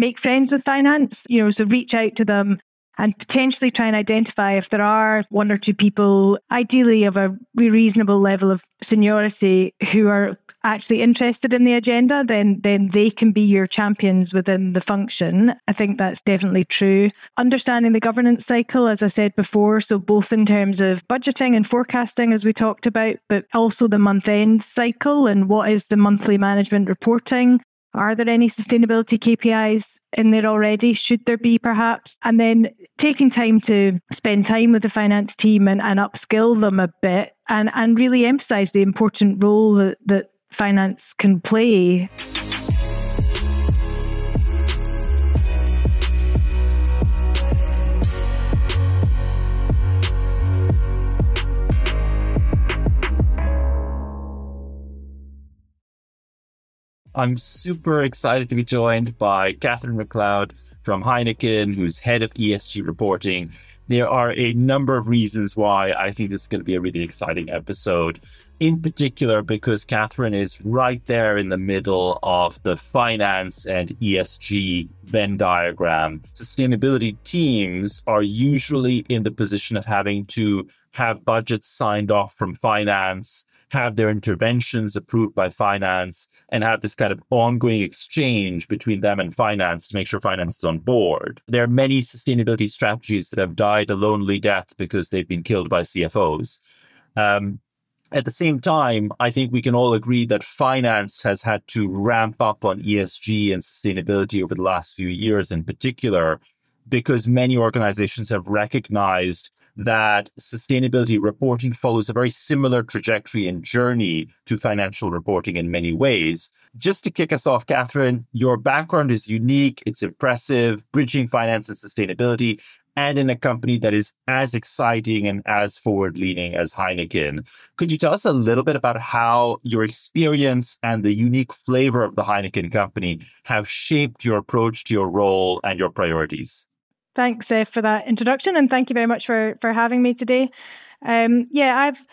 make friends with finance, so reach out to them and potentially try and identify if there are one or two people, ideally of a reasonable level of seniority, who are actually interested in the agenda, then they can be your champions within the function. I think that's definitely true. Understanding the governance cycle, as I said before, so both in terms of budgeting and forecasting, as we talked about, but also the month-end cycle and what is the monthly management reporting. Are there any sustainability KPIs in there already? Should there be, perhaps? And then taking time to spend time with the finance team and upskill them a bit and really emphasise the important role that finance can play. I'm super excited to be joined by Catherine McLeod from Heineken, who's head of ESG reporting. There are a number of reasons why I think this is going to be a really exciting episode. In particular, because Catherine is right there in the middle of the finance and ESG Venn diagram. Sustainability teams are usually in the position of having to have budgets signed off from finance, have their interventions approved by finance, and have this kind of ongoing exchange between them and finance to make sure finance is on board. There are many sustainability strategies that have died a lonely death because they've been killed by CFOs. At the same time, I think we can all agree that finance has had to ramp up on ESG and sustainability over the last few years in particular, because many organizations have recognized that sustainability reporting follows a very similar trajectory and journey to financial reporting in many ways. Just to kick us off, Catherine, your background is unique, it's impressive, bridging finance and sustainability, and in a company that is as exciting and as forward-leaning as Heineken. Could you tell us a little bit about how your experience and the unique flavor of the Heineken company have shaped your approach to your role and your priorities? Thanks for that introduction, and thank you very much for having me today. I've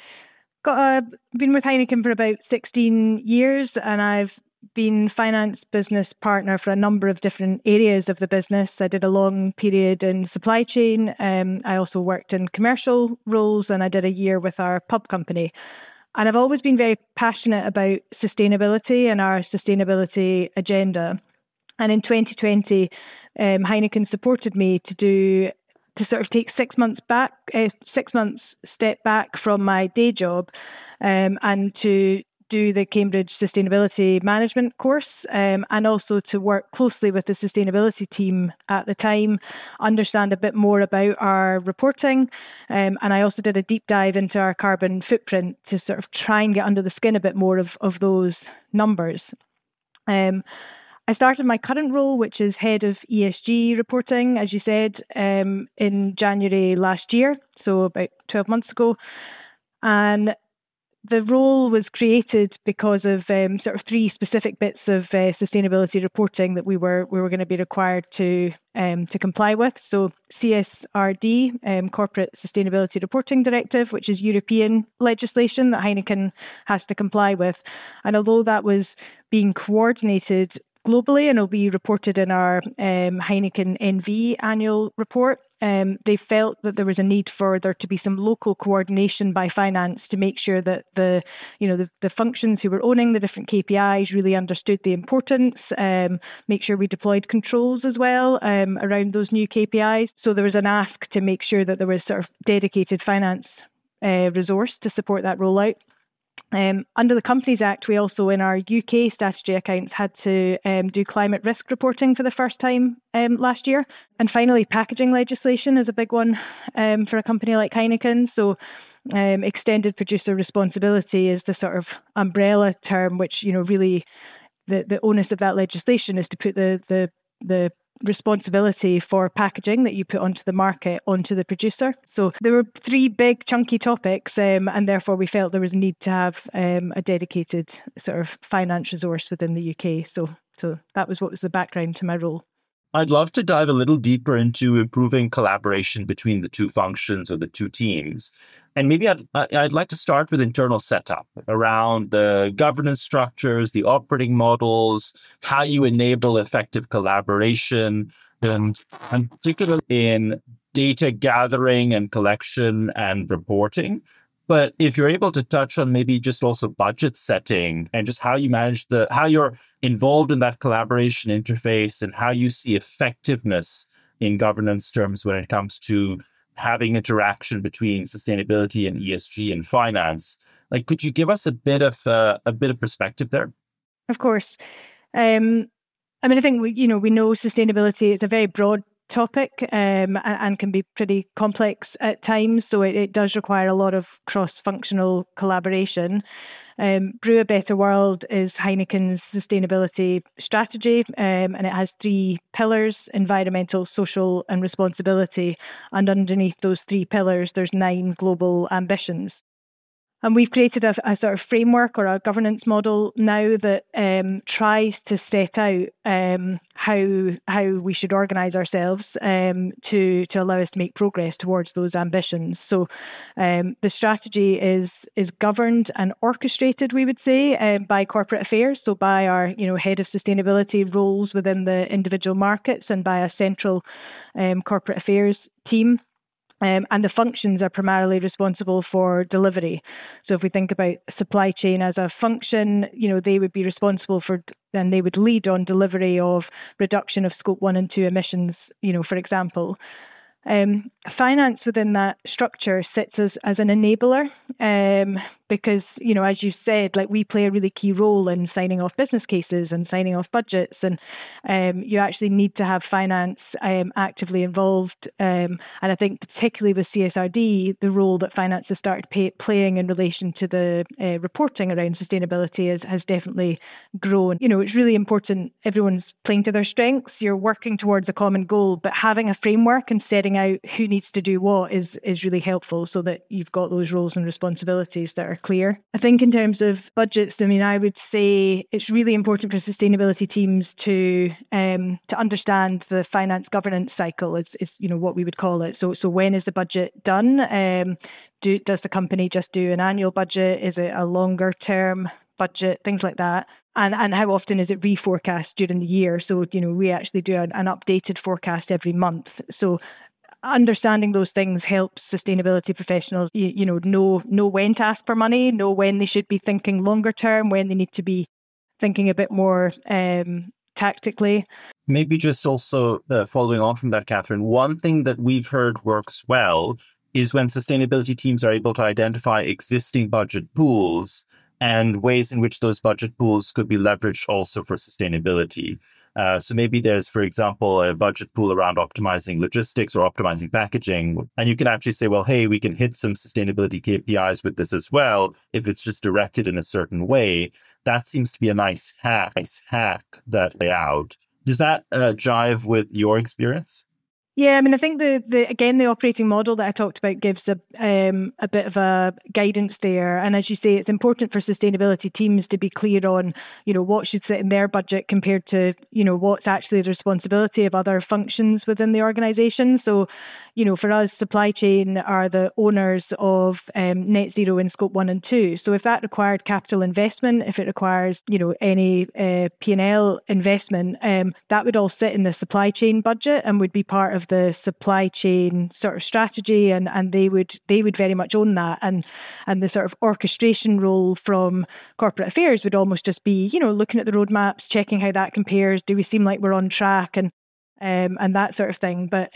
been with Heineken for about 16 years, and I've been finance business partner for a number of different areas of the business. I did a long period in supply chain. I also worked in commercial roles, and I did a year with our pub company. And I've always been very passionate about sustainability and our sustainability agenda. And in 2020, Heineken supported me to sort of take 6 months step back from my day job, and to do the Cambridge Sustainability Management course, and also to work closely with the sustainability team at the time, understand a bit more about our reporting. And I also did a deep dive into our carbon footprint to sort of try and get under the skin a bit more of those numbers. I started my current role, which is head of ESG reporting, as you said, in January last year, so about 12 months ago. And the role was created because of sort of three specific bits of sustainability reporting that we were going to be required to comply with. So CSRD, Corporate Sustainability Reporting Directive, which is European legislation that Heineken has to comply with. And although that was being coordinated globally and will be reported in our Heineken NV annual report, they felt that there was a need for there to be some local coordination by finance to make sure that the functions who were owning the different KPIs really understood the importance, make sure we deployed controls as well around those new KPIs. So there was an ask to make sure that there was sort of dedicated finance resource to support that rollout. Under the Companies Act, we also, in our UK statutory accounts, had to do climate risk reporting for the first time last year. And finally, packaging legislation is a big one for a company like Heineken. So extended producer responsibility is the sort of umbrella term, which, really the onus of that legislation is to put the responsibility for packaging that you put onto the market onto the producer. So there were three big chunky topics, and therefore we felt there was a need to have a dedicated sort of finance resource within the UK. So that was what was the background to my role. I'd love to dive a little deeper into improving collaboration between the two functions or the two teams. And maybe I'd like to start with internal setup around the governance structures, the operating models, how you enable effective collaboration, and particularly in data gathering and collection and reporting. But if you're able to touch on maybe just also budget setting and just how you manage how you're involved in that collaboration interface and how you see effectiveness in governance terms when it comes to having interaction between sustainability and ESG and finance. Like, could you give us a bit of perspective there? Of course. I mean, I think we know sustainability is a very broad topic and can be pretty complex at times. So it does require a lot of cross-functional collaboration. Brew a Better World is Heineken's sustainability strategy, and it has 3 pillars: environmental, social, and responsibility. And underneath those 3 pillars, there's 9 global ambitions. And we've created a sort of framework or a governance model now that tries to set out how we should organise ourselves to allow us to make progress towards those ambitions. So the strategy is governed and orchestrated, we would say, by corporate affairs, so by our head of sustainability roles within the individual markets and by a central corporate affairs team. And the functions are primarily responsible for delivery. So if we think about supply chain as a function, they would be responsible for, and they would lead on delivery of reduction of scope 1 and 2 emissions, for example. Finance within that structure sits as an enabler because, as you said, like we play a really key role in signing off business cases and signing off budgets, and you actually need to have finance actively involved. And I think particularly with CSRD, the role that finance has started playing in relation to the reporting around sustainability has definitely grown. It's really important. Everyone's playing to their strengths. You're working towards a common goal, but having a framework and setting out who needs to do what is really helpful so that you've got those roles and responsibilities that are clear. I think in terms of budgets, I would say it's really important for sustainability teams to understand the finance governance cycle is what we would call it. So when is the budget done? Does the company just do an annual budget? Is it a longer term budget? Things like that. And how often is it reforecast during the year? So, we actually do an updated forecast every month. So understanding those things helps sustainability professionals, know when to ask for money, know when they should be thinking longer term, when they need to be thinking a bit more tactically. Maybe just also following on from that, Catherine, one thing that we've heard works well is when sustainability teams are able to identify existing budget pools and ways in which those budget pools could be leveraged also for sustainability. So maybe there's, for example, a budget pool around optimizing logistics or optimizing packaging. And you can actually say, well, hey, we can hit some sustainability KPIs with this as well if it's just directed in a certain way. That seems to be a nice hack that lay out. Does that jive with your experience? Yeah, I think the operating model that I talked about gives a bit of a guidance there. And as you say, it's important for sustainability teams to be clear on, what should sit in their budget compared to, what's actually the responsibility of other functions within the organisation. So, for us, supply chain are the owners of net zero in scope 1 and 2. So if that required capital investment, if it requires, any P&L investment, that would all sit in the supply chain budget and would be part of the supply chain sort of strategy, and they would very much own that, and the sort of orchestration role from corporate affairs would almost just be looking at the roadmaps, checking how that compares, do we seem like we're on track, and that sort of thing. But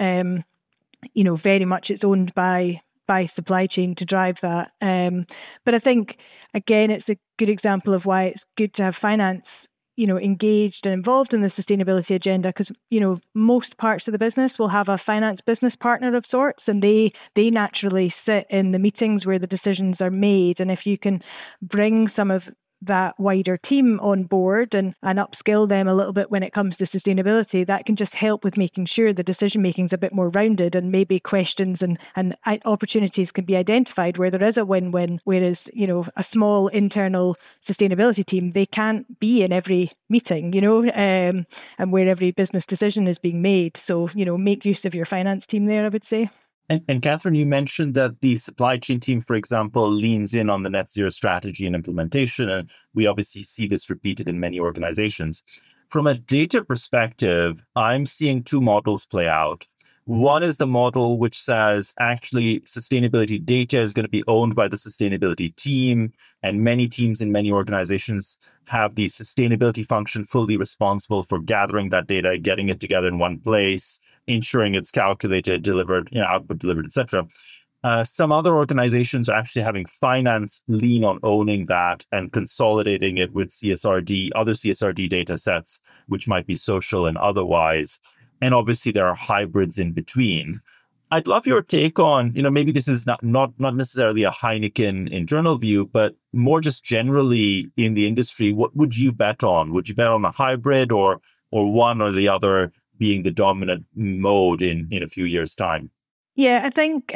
very much it's owned by supply chain to drive that. But I think again it's a good example of why it's good to have finance engaged and involved in the sustainability agenda, because, most parts of the business will have a finance business partner of sorts, and they naturally sit in the meetings where the decisions are made. And if you can bring some of that wider team on board and upskill them a little bit when it comes to sustainability, that can just help with making sure the decision making is a bit more rounded, and maybe questions and opportunities can be identified where there is a win-win, whereas a small internal sustainability team, they can't be in every meeting and where every business decision is being made. So make use of your finance team there, I would say. And Catherine, you mentioned that the supply chain team, for example, leans in on the net zero strategy and implementation. And we obviously see this repeated in many organizations. From a data perspective, I'm seeing two models play out. One is the model which says actually sustainability data is going to be owned by the sustainability team. And many teams in many organizations have the sustainability function fully responsible for gathering that data, getting it together in one place, ensuring it's calculated, delivered, output delivered, etc. Some other organizations are actually having finance lean on owning that and consolidating it with CSRD, other CSRD data sets, which might be social and otherwise. And obviously, there are hybrids in between. I'd love your take on, maybe this is not necessarily a Heineken internal view, but more just generally in the industry, what would you bet on? Would you bet on a hybrid or one or the other being the dominant mode in a few years' time? Yeah, I think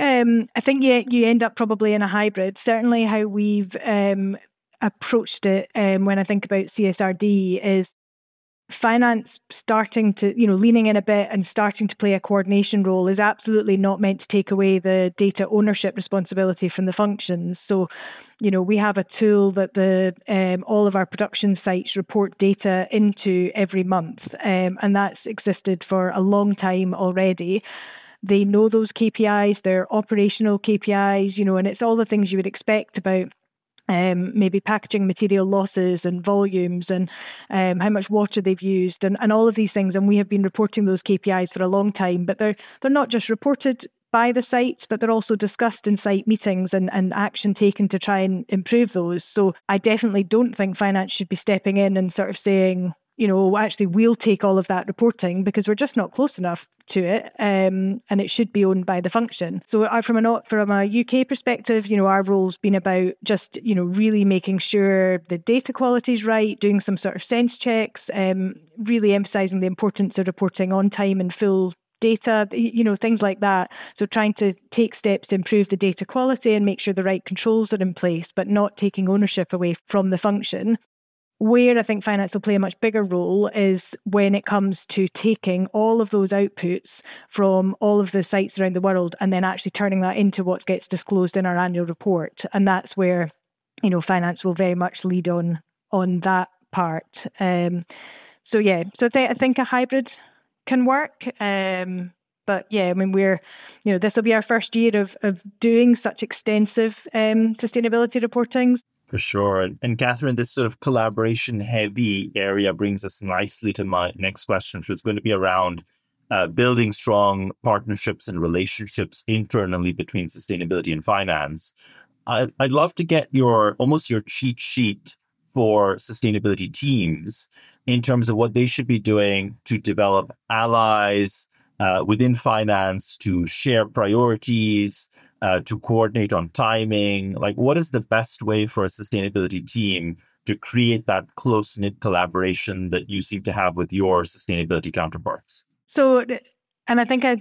you end up probably in a hybrid. Certainly, how we've approached it when I think about CSRD is finance starting to, leaning in a bit and starting to play a coordination role is absolutely not meant to take away the data ownership responsibility from the functions. So, we have a tool that all of our production sites report data into every month, and that's existed for a long time already. They know those KPIs, they're operational KPIs, and it's all the things you would expect about maybe packaging material losses and volumes and how much water they've used and all of these things. And we have been reporting those KPIs for a long time, but they're not just reported by the sites, but they're also discussed in site meetings and action taken to try and improve those. So I definitely don't think finance should be stepping in and sort of saying, actually we'll take all of that reporting because we're just not close enough to it, and it should be owned by the function. So from a UK perspective, our role's been about just, really making sure the data quality is right, doing some sort of sense checks, really emphasising the importance of reporting on time and full data, things like that. So trying to take steps to improve the data quality and make sure the right controls are in place, but not taking ownership away from the function. Where I think finance will play a much bigger role is when it comes to taking all of those outputs from all of the sites around the world and then actually turning that into what gets disclosed in our annual report. And that's where, finance will very much lead on that part. So I think a hybrid can work. But yeah, I mean, this will be our first year of doing such extensive sustainability reporting. For sure. And Catherine, this sort of collaboration heavy area brings us nicely to my next question, which is going to be around building strong partnerships and relationships internally between sustainability and finance. I'd love to get your cheat sheet for sustainability teams in terms of what they should be doing to develop allies within finance, to share priorities, to coordinate on timing. Like, what is the best way for a sustainability team to create that close-knit collaboration that you seem to have with your sustainability counterparts? So, and I think I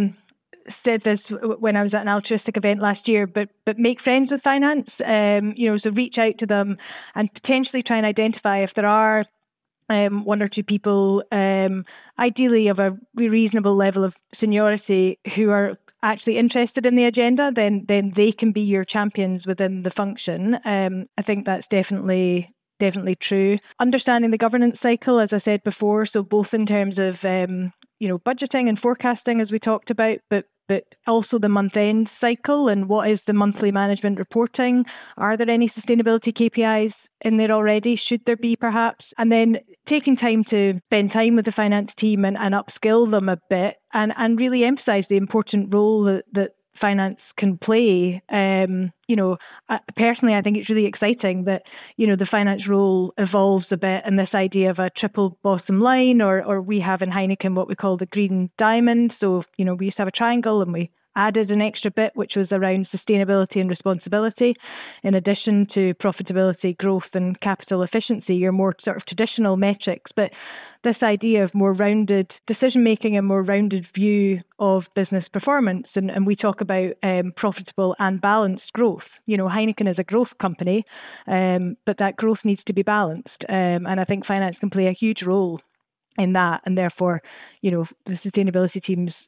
said this when I was at an altruistic event last year, but make friends with finance, so reach out to them and potentially try and identify if there are one or two people, ideally of a reasonable level of seniority, who are actually interested in the agenda, then they can be your champions within the function. I think that's definitely true. Understanding the governance cycle, as I said before, so both in terms of budgeting and forecasting, as we talked about, but also the month-end cycle and what is the monthly management reporting? Are there any sustainability KPIs in there already? Should there be, perhaps? And then taking time to spend time with the finance team and upskill them a bit and really emphasise the important role that finance can play. Personally, I think it's really exciting that, the finance role evolves a bit, and this idea of a triple bottom line, or we have in Heineken what we call the green diamond. So, we used to have a triangle and we added an extra bit, which was around sustainability and responsibility, in addition to profitability, growth and capital efficiency, your more sort of traditional metrics. But this idea of more rounded decision-making and more rounded view of business performance. And we talk about profitable and balanced growth. Heineken is a growth company, but that growth needs to be balanced. And I think finance can play a huge role in that. And therefore, the sustainability teams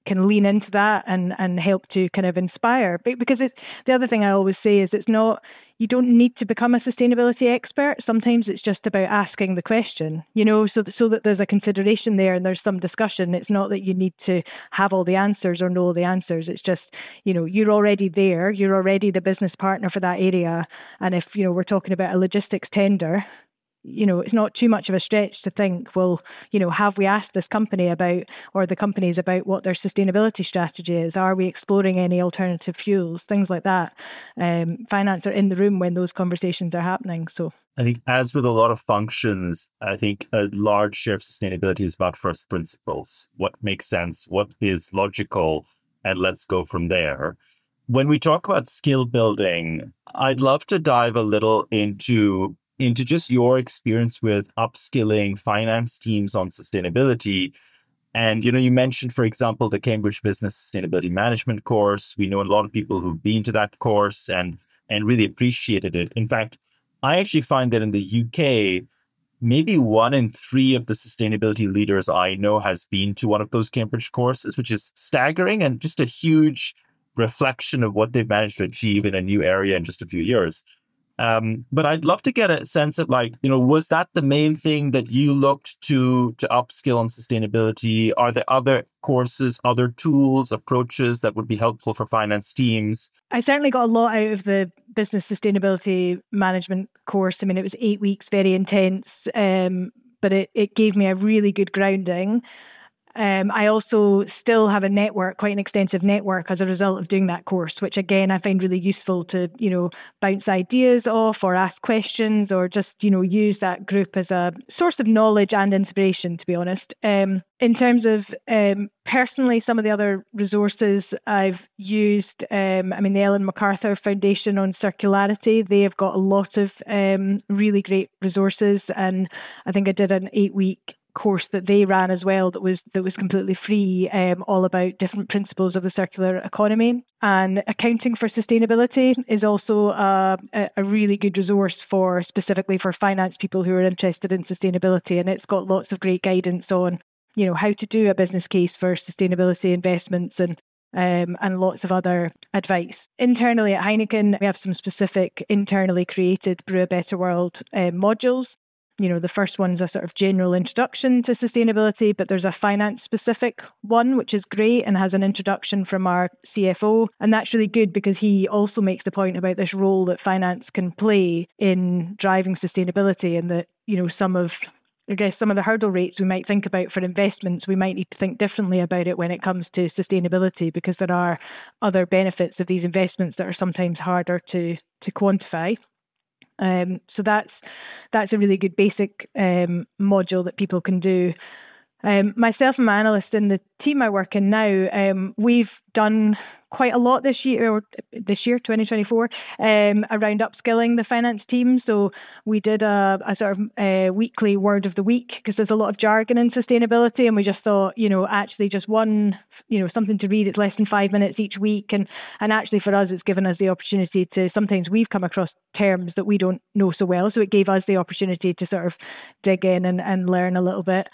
can lean into that and help to kind of inspire. Because it's the other thing I always say is it's not, you don't need to become a sustainability expert. Sometimes it's just about asking the question, so that there's a consideration there and there's some discussion. It's not that you need to have all the answers or know all the answers. It's just, you're already there. You're already the business partner for that area. And if, we're talking about a logistics tender, it's not too much of a stretch to think, well, have we asked this company about, or the companies about what their sustainability strategy is? Are we exploring any alternative fuels? Things like that. Finance are in the room when those conversations are happening. So I think as with a lot of functions, I think a large share of sustainability is about first principles. What makes sense? What is logical? And let's go from there. When we talk about skill building, I'd love to dive a little into just your experience with upskilling finance teams on sustainability. And, you mentioned, for example, the Cambridge Business Sustainability Management course. We know a lot of people who've been to that course and really appreciated it. In fact, I actually find that in the UK, maybe 1 in 3 of the sustainability leaders I know has been to one of those Cambridge courses, which is staggering and just a huge reflection of what they've managed to achieve in a new area in just a few years. But I'd love to get a sense of was that the main thing that you looked to upskill on sustainability? Are there other courses, other tools, approaches that would be helpful for finance teams? I certainly got a lot out of the business sustainability management course. I mean, it was 8 weeks, very intense, but it gave me a really good grounding. I also still have a network, quite an extensive network as a result of doing that course, which again, I find really useful to, bounce ideas off or ask questions or just, use that group as a source of knowledge and inspiration, to be honest. In terms of personally, some of the other resources I've used, the Ellen MacArthur Foundation on Circularity, they have got a lot of really great resources. And I think I did an 8-week course that they ran as well that was completely free, all about different principles of the circular economy. And Accounting for Sustainability is also a really good resource specifically for finance people who are interested in sustainability, and it's got lots of great guidance on how to do a business case for sustainability investments and lots of other advice. Internally at Heineken, we have some specific internally created Brew a Better World modules. The first one's a sort of general introduction to sustainability, but there's a finance-specific one, which is great and has an introduction from our CFO. And that's really good because he also makes the point about this role that finance can play in driving sustainability, and that, some of the hurdle rates we might think about for investments, we might need to think differently about it when it comes to sustainability, because there are other benefits of these investments that are sometimes harder to quantify. So that's a really good basic module that people can do. Myself and my analyst in the team I work in now, we've done quite a lot this year, 2024, around upskilling the finance team. So we did a sort of weekly word of the week, because there's a lot of jargon in sustainability, and we just thought, actually just one, something to read. It's less than 5 minutes each week, and actually for us, it's given us the opportunity to, sometimes we've come across terms that we don't know so well, so it gave us the opportunity to sort of dig in and learn a little bit.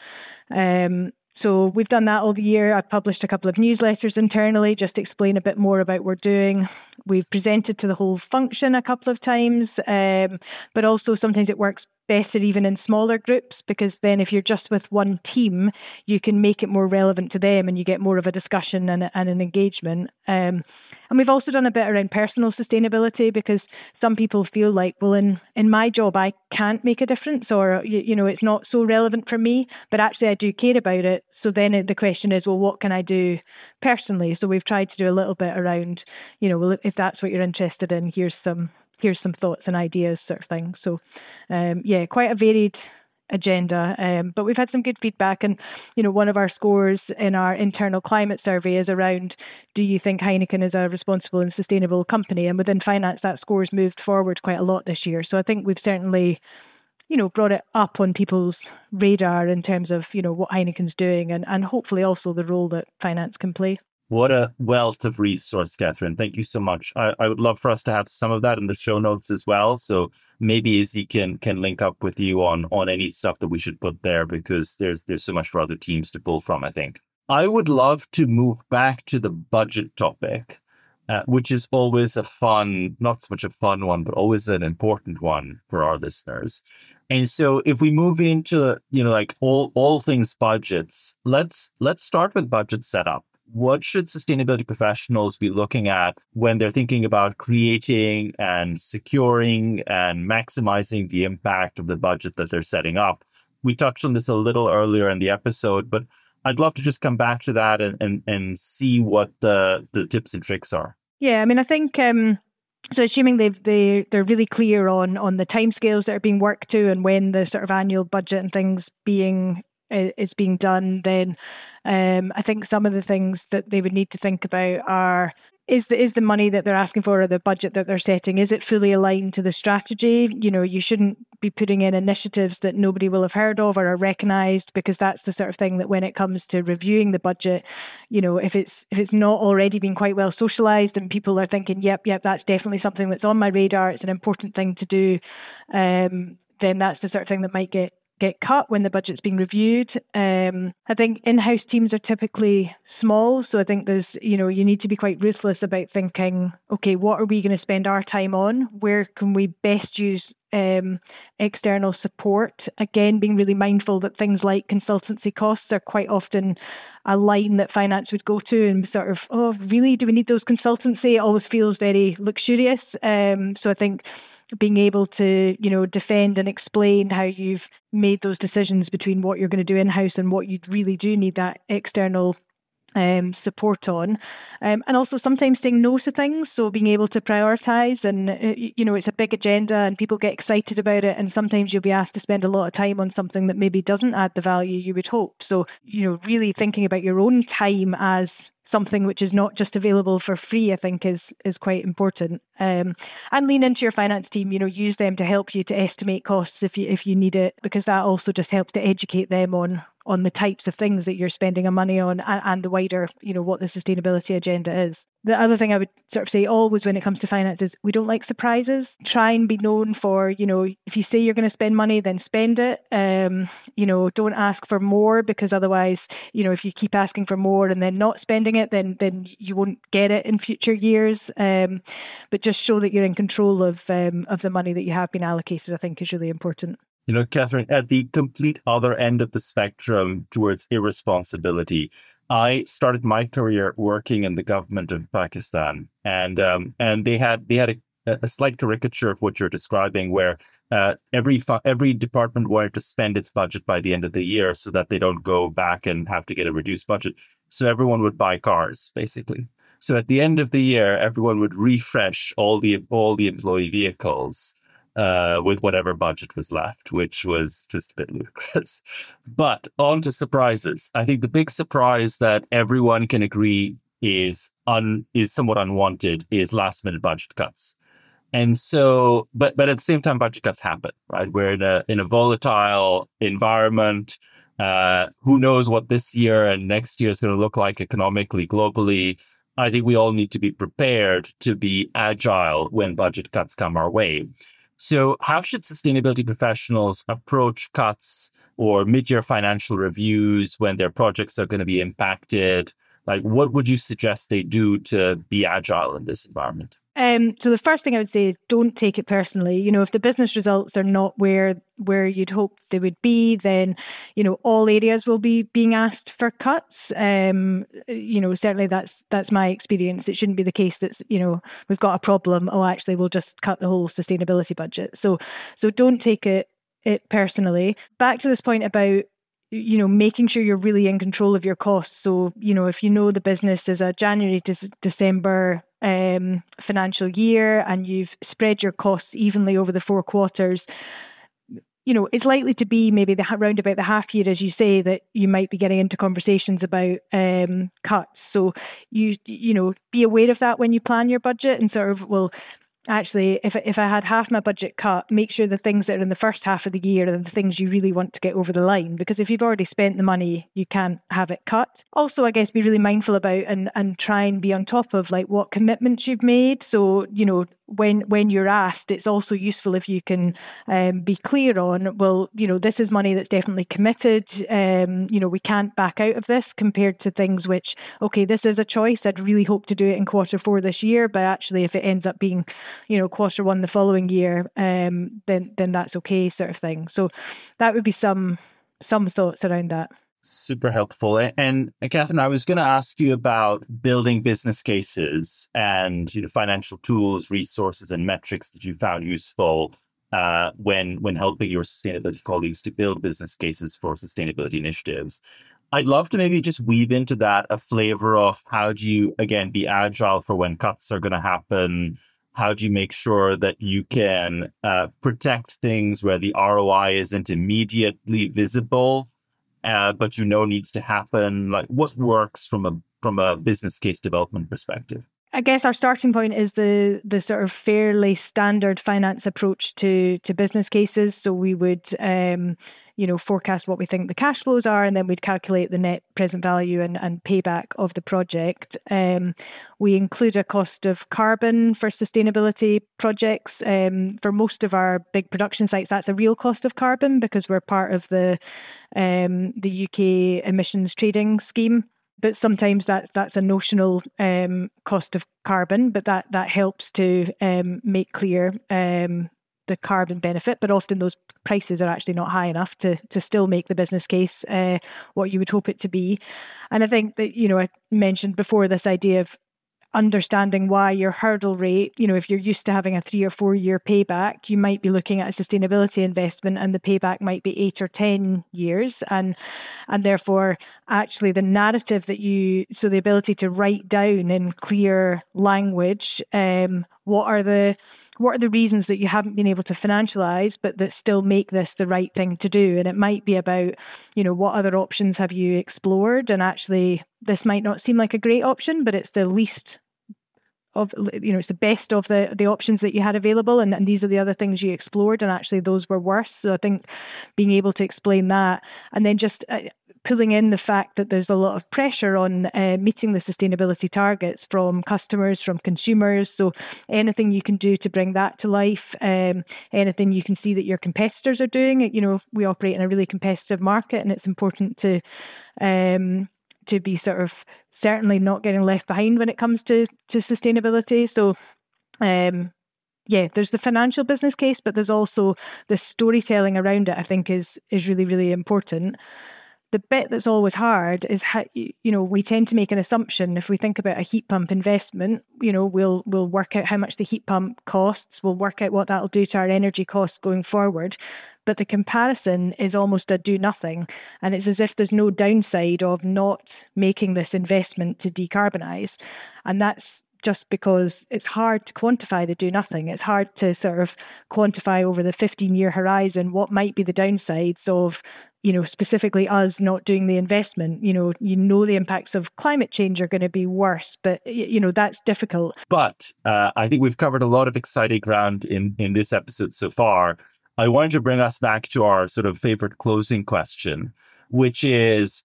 So we've done that all year. I've published a couple of newsletters internally just to explain a bit more about what we're doing. We've presented to the whole function a couple of times, but also sometimes it works better even in smaller groups, because then if you're just with one team, you can make it more relevant to them and you get more of a discussion and an engagement. And we've also done a bit around personal sustainability, because some people feel like, well, in my job, I can't make a difference, or, it's not so relevant for me, but actually I do care about it. So then the question is, well, what can I do personally? So we've tried to do a little bit around, well, if that's what you're interested in, here's some thoughts and ideas, sort of thing. So, quite a varied agenda, but we've had some good feedback. And, one of our scores in our internal climate survey is around, do you think Heineken is a responsible and sustainable company? And within finance, that score has moved forward quite a lot this year. So I think we've certainly, brought it up on people's radar in terms of, what Heineken's doing, and hopefully also the role that finance can play. What a wealth of resource, Catherine. Thank you so much. I would love for us to have some of that in the show notes as well. So maybe Izzy can link up with you on any stuff that we should put there, because there's so much for other teams to pull from, I think. I would love to move back to the budget topic, which is always a fun, not so much a fun one, but always an important one for our listeners. And so if we move into, like all things budgets, let's start with budget setup. What should sustainability professionals be looking at when they're thinking about creating and securing and maximizing the impact of the budget that they're setting up? We touched on this a little earlier in the episode, but I'd love to just come back to that and see what the tips and tricks are. Yeah, I mean, I think so. Assuming they're really clear on the timescales that are being worked to and when the sort of annual budget and things is being done, then I think some of the things that they would need to think about are, is the money that they're asking for or the budget that they're setting, is it fully aligned to the strategy? You shouldn't be putting in initiatives that nobody will have heard of or are recognised, because that's the sort of thing that when it comes to reviewing the budget, if it's not already been quite well socialised and people are thinking, yep, that's definitely something that's on my radar, it's an important thing to do, then that's the sort of thing that might get cut when the budget's being reviewed. I think in-house teams are typically small, so I think there's, you need to be quite ruthless about thinking, okay, what are we going to spend our time on? Where can we best use external support? Again, being really mindful that things like consultancy costs are quite often a line that finance would go to and sort of, oh, really? Do we need those consultancy? It always feels very luxurious. So I think being able to, defend and explain how you've made those decisions between what you're going to do in-house and what you really do need that external support on. And also sometimes saying no to things. So being able to prioritise and, it's a big agenda and people get excited about it. And sometimes you'll be asked to spend a lot of time on something that maybe doesn't add the value you would hope. So, really thinking about your own time as something which is not just available for free, I think is quite important. And lean into your finance team, use them to help you to estimate costs if you need it, because that also just helps to educate them on the types of things that you're spending your money on and the wider, what the sustainability agenda is. The other thing I would sort of say always when it comes to finance is we don't like surprises. Try and be known for, if you say you're going to spend money, then spend it. Don't ask for more, because otherwise, if you keep asking for more and then not spending it, then you won't get it in future years. But just show that you're in control of the money that you have been allocated, I think is really important. Catherine, at the complete other end of the spectrum towards irresponsibility, I started my career working in the government of Pakistan, and they had a slight caricature of what you're describing, where every department wanted to spend its budget by the end of the year so that they don't go back and have to get a reduced budget. So everyone would buy cars, basically. So at the end of the year, everyone would refresh all the employee vehicles with whatever budget was left, which was just a bit ludicrous. But on to surprises. I think the big surprise that everyone can agree is somewhat unwanted is last minute budget cuts. And so, but at the same time, budget cuts happen, right? We're in a volatile environment. Who knows what this year and next year is going to look like economically, globally. I think we all need to be prepared to be agile when budget cuts come our way. So how should sustainability professionals approach cuts or mid-year financial reviews when their projects are going to be impacted? Like, what would you suggest they do to be agile in this environment? So the first thing I would say, don't take it personally. If the business results are not where you'd hope they would be, then, all areas will be being asked for cuts. Certainly that's my experience. It shouldn't be the case that, we've got a problem. Oh, actually, we'll just cut the whole sustainability budget. So don't take it personally. Back to this point about, making sure you're really in control of your costs. So, if the business is a January to December financial year and you've spread your costs evenly over the 4 quarters, it's likely to be maybe round about the half year, as you say, that you might be getting into conversations about cuts. So you be aware of that when you plan your budget and sort of, actually, if I had half my budget cut, make sure the things that are in the first half of the year are the things you really want to get over the line. Because if you've already spent the money, you can't have it cut. Also, I guess, be really mindful about and try and be on top of like what commitments you've made. So, when you're asked, it's also useful if you can be clear on, well, this is money that's definitely committed. We can't back out of this, compared to things which, okay, this is a choice. I'd really hope to do it in Q4 this year, but actually if it ends up being, Q1 the following year, then that's okay, sort of thing. So that would be some thoughts around that. Super helpful. And Catherine, I was going to ask you about building business cases and financial tools, resources, and metrics that you found useful when helping your sustainability colleagues to build business cases for sustainability initiatives. I'd love to maybe just weave into that a flavor of how do you, again, be agile for when cuts are going to happen? How do you make sure that you can protect things where the ROI isn't immediately visible? But needs to happen? Like, what works from a business case development perspective? I guess our starting point is the sort of fairly standard finance approach to business cases. So we would forecast what we think the cash flows are, and then we'd calculate the net present value and payback of the project. We include a cost of carbon for sustainability projects. For most of our big production sites, that's a real cost of carbon because we're part of the UK emissions trading scheme. But sometimes that's a notional cost of carbon, but that helps to make clear the carbon benefit. But often those prices are actually not high enough to still make the business case what you would hope it to be. And I think that, I mentioned before this idea of understanding why your hurdle rate, if you're used to having a 3 or 4 year payback, you might be looking at a sustainability investment and the payback might be 8 or 10 years. And therefore, actually the narrative so the ability to write down in clear language, what are the reasons that you haven't been able to financialize, but that still make this the right thing to do? And it might be about, what other options have you explored? And actually, this might not seem like a great option, but it's the least of, it's the best of the options that you had available. And these are the other things you explored, and actually those were worse. So I think being able to explain that, and then just pulling in the fact that there's a lot of pressure on meeting the sustainability targets from customers, from consumers. So anything you can do to bring that to life, anything you can see that your competitors are doing. We operate in a really competitive market, and it's important to be sort of certainly not getting left behind when it comes to sustainability. So there's the financial business case, but there's also the storytelling around it, I think is really, really important. The bit that's always hard is how, we tend to make an assumption. If we think about a heat pump investment, we'll work out how much the heat pump costs. We'll work out what that'll do to our energy costs going forward. But the comparison is almost a do nothing. And it's as if there's no downside of not making this investment to decarbonise. And that's just because it's hard to quantify the do nothing. It's hard to sort of quantify over the 15-year horizon what might be the downsides of, specifically us not doing the investment. The impacts of climate change are going to be worse, but, that's difficult. But I think we've covered a lot of exciting ground in this episode so far. I wanted to bring us back to our sort of favorite closing question, which is,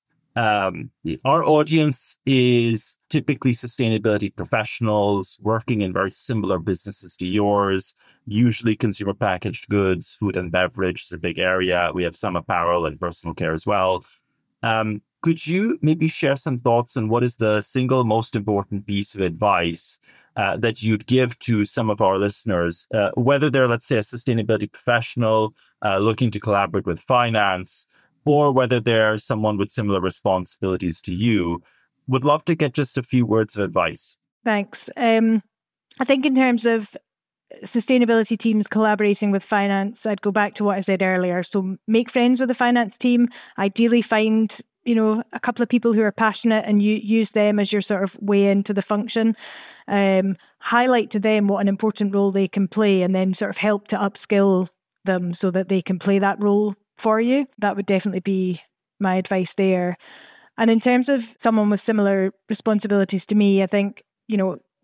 our audience is typically sustainability professionals working in very similar businesses to yours, usually consumer packaged goods, food and beverage is a big area. We have some apparel and personal care as well. Could you maybe share some thoughts on what is the single most important piece of advice that you'd give to some of our listeners, whether they're, let's say, a sustainability professional looking to collaborate with finance, or whether they're someone with similar responsibilities to you? Would love to get just a few words of advice. Thanks. I think in terms of sustainability teams collaborating with finance, I'd go back to what I said earlier. So make friends with the finance team. Ideally find, a couple of people who are passionate and you use them as your sort of way into the function. Highlight to them what an important role they can play, and then sort of help to upskill them so that they can play that role for you. That would definitely be my advice there. And in terms of someone with similar responsibilities to me, I think,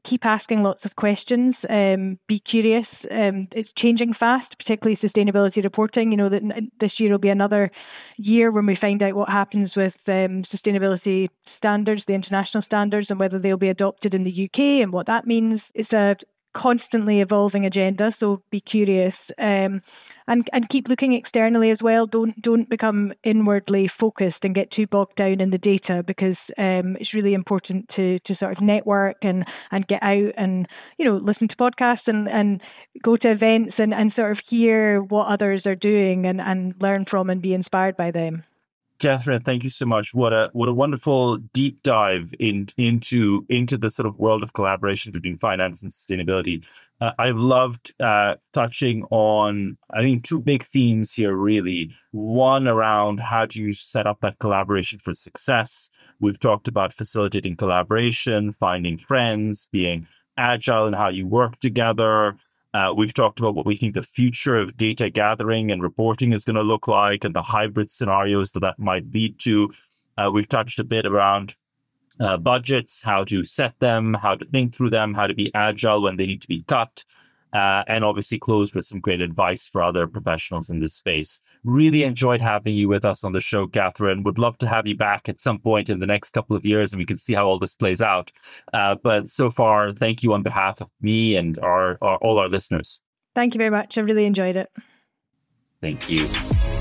keep asking lots of questions, be curious. It's changing fast, particularly sustainability reporting. That this year will be another year when we find out what happens with sustainability standards, the international standards, and whether they'll be adopted in the UK and what that means. It's a constantly evolving agenda, so be curious, and keep looking externally as well. Don't become inwardly focused and get too bogged down in the data, because it's really important to sort of network and get out and listen to podcasts and go to events and sort of hear what others are doing and learn from and be inspired by them. Catherine, thank you so much. What a wonderful deep dive into the sort of world of collaboration between finance and sustainability. I've loved touching on, I think, two big themes here, really. One around how do you set up that collaboration for success. We've talked about facilitating collaboration, finding friends, being agile in how you work together. We've talked about what we think the future of data gathering and reporting is going to look like and the hybrid scenarios that might lead to. We've touched a bit around budgets, how to set them, how to think through them, how to be agile when they need to be cut, and obviously closed with some great advice for other professionals in this space. Really enjoyed having you with us on the show, Catherine. Would love to have you back at some point in the next couple of years and we can see how all this plays out. But so far, thank you on behalf of me and all our listeners. Thank you very much. I really enjoyed it. Thank you.